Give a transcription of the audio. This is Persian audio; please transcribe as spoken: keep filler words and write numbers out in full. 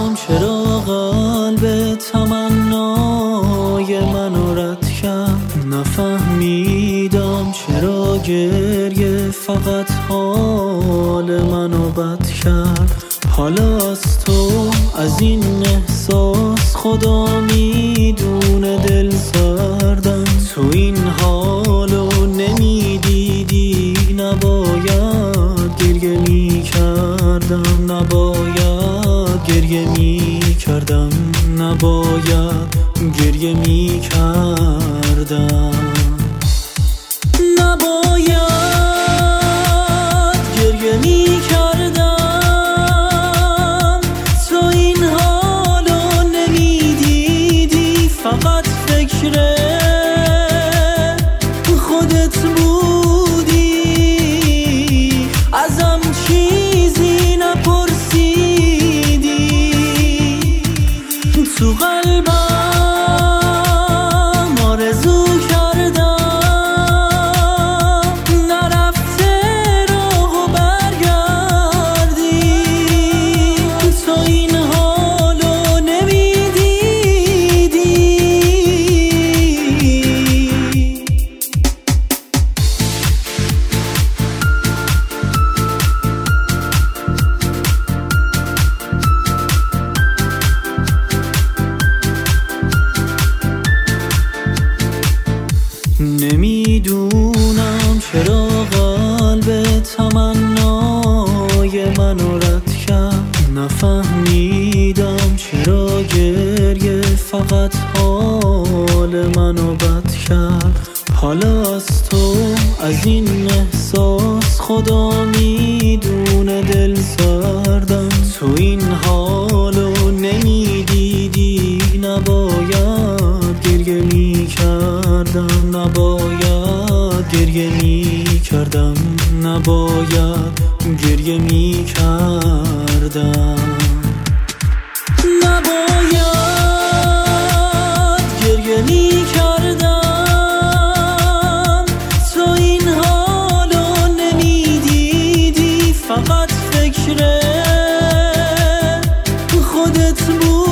چرا قلب تمنای منو رد کرد. نفهمیدم چرا گریه فقط حال منو بد کرد. حالا از تو از این احساس خدا میدونه دل سردم. تو این حالو نمیدیدی نباید گریه میکردم. نباید گریه میکردم. نباید گریه میکردم. نباید گریه میکردم. تو این حالو نمیدیدی فقط فکر خودت بودی. ازم چیزی نپرسیدی. تو قلبم آرزو کردم نرفته راه و برگردی. تو این حالو نمیدیدی. نمیدونم چرا قلب تمنای منو رد کرد. نفهمیدم چرا گریه فقط حال منو بد کرد. حالا از تو از این احساس خدا میدونه دل سردم. تو این حالو نمیدیدی نباید گریه میکردم. نباید گریه میکردم. نباید گریه میکردم. نباید گریه میکردم. تو این حالو نمیدیدی فقط فکر خودت بود.